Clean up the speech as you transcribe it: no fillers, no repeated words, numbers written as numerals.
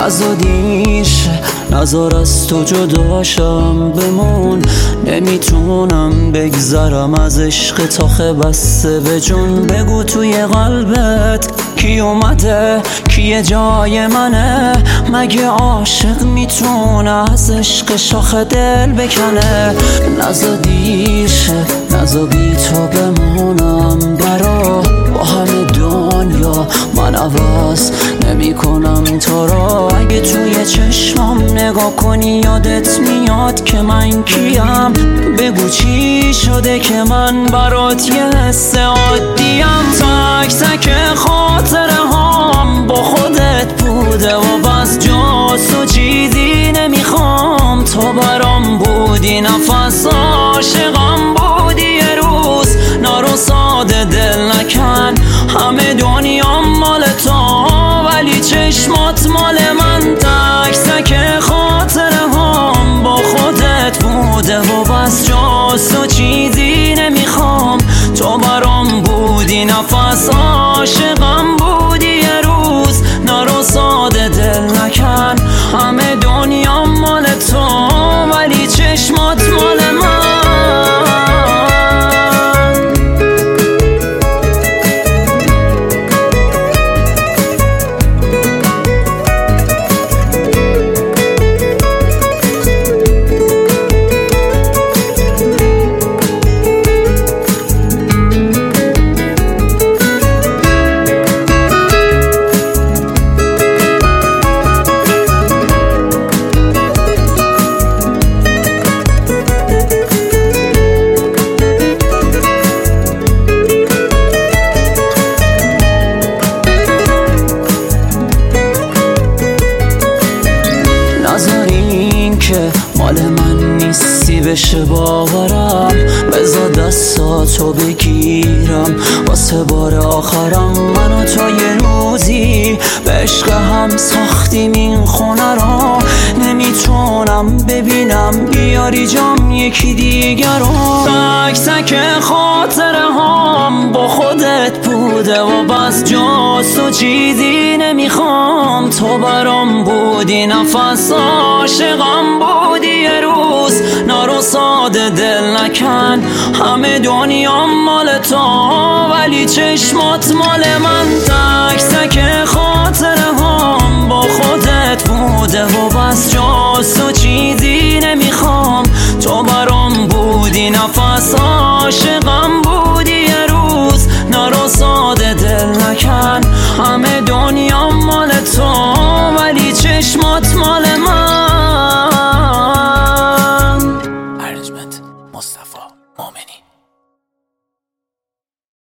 نزادیش نزار از تو جداشم بمون، نمیتونم بگذرم از عشق تاخه بسته به جون. بگو توی قلبت کی اومده، کی جای منه؟ مگه عاشق میتونه از عشق شاخ دل بکنه؟ نزادیش نزا بی تو بمونم برا، با همه دنیا من عوض نمی کنم تو را. اگه توی چشمم نگاه کنی یادت میاد که من کیم. بگو چی شده که من برات یه حس عادیم. تک تک خاطره هام با خودت بوده و بس جاست و چیزی نمیخوام. تو برام بودی نفس عاشقم بودی، یه روز نارو ساده دل نکن. همه دنیام مال تو ولی چشمات مال من. تک تک خاطره هام با خودت بوده و بس جاست و چیزی نمیخوام. تو برام بودی نفس عاشقم بودی، یه روز نارو ساده دل نکن. همه دنیام مال تو ولی چشمات مال من. که مال من نیستی بشه باورم. بذار دستاتو بگیرم واسه بار آخرم. من و تو یه روزی به عشق هم ساختیم این خونه را. نمیتونم ببینم بیاری جام یکی دیگر رو. تک تک خاطره هام با خودت بوده و بس جاست و چیزی نمیخوام. تو برام بودی نفس عاشقم بودی، یه روز نارو ساده دل نکن. همه دنیام مال تو ولی چشمات مال من.